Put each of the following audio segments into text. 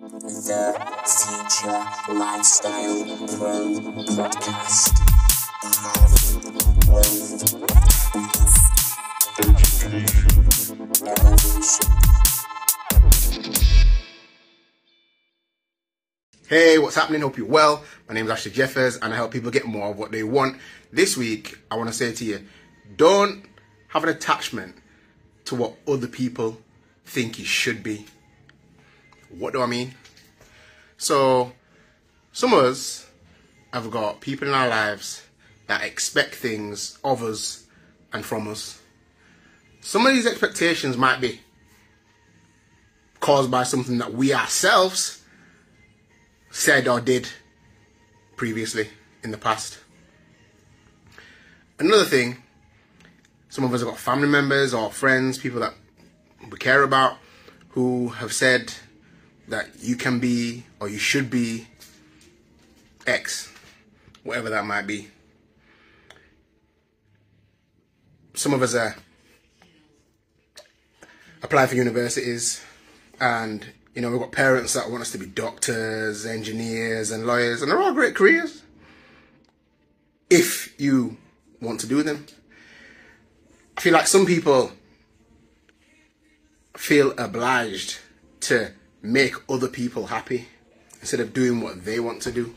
The Future Lifestyle Pro Podcast. Health, wealth, education, evolution. Hey, what's happening? Hope you're well. My name is Ashley Jeffers and I help people get more of what they want. This week, I want to say to you, don't have an attachment to what other people think you should be. What do I mean? So, some of us have got people in our lives that expect things of us and from us. Some of these expectations might be caused by something that we ourselves said or did previously in the past. Another thing, some of us have got family members or friends, people that we care about, who have said that you can be or you should be X, whatever that might be. Some of us are applying for universities, and you know, we've got parents that want us to be doctors, engineers and lawyers, and they're all great careers if you want to do them. I feel like some people feel obliged to make other people happy instead of doing what they want to do.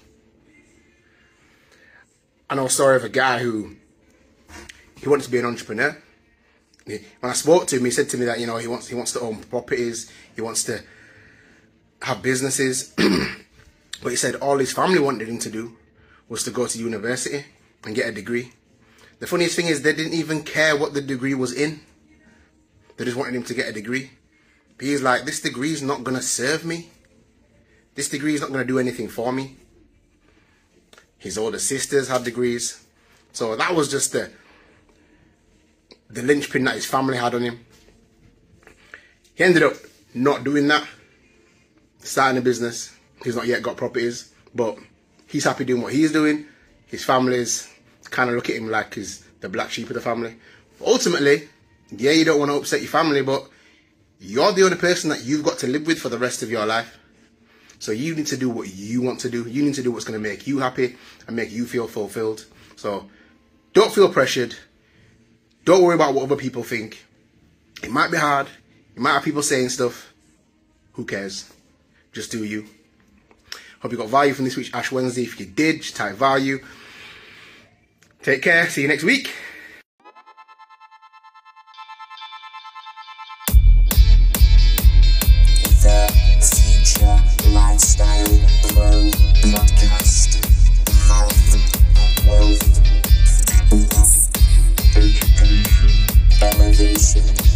I know a story of a guy who he wanted to be an entrepreneur. When I spoke to him, he said to me that, you know, he wants to own properties, he wants to have businesses, but he said all his family wanted him to do was to go to university and get a degree. The funniest thing is they didn't even care what the degree was in. They just wanted him to get a degree. But he's like, this degree is not going to serve me. This degree is not going to do anything for me. His older sisters had degrees. So that was just the linchpin that his family had on him. He ended up not doing that, starting a business. He's not yet got properties, but he's happy doing what he's doing. His family's kind of look at him like he's the black sheep of the family. But ultimately, yeah, you don't want to upset your family, but you're the only person that you've got to live with for the rest of your life. So you need to do what you want to do. You need to do what's going to make you happy and make you feel fulfilled. So don't feel pressured. Don't worry about what other people think. It might be hard. You might have people saying stuff. Who cares? Just do you. Hope you got value from this week's Ash Wednesday. If you did, just type value. Take care. See you next week. The Future Lifestyle Pro Podcast. Health, wealth, education, elevation.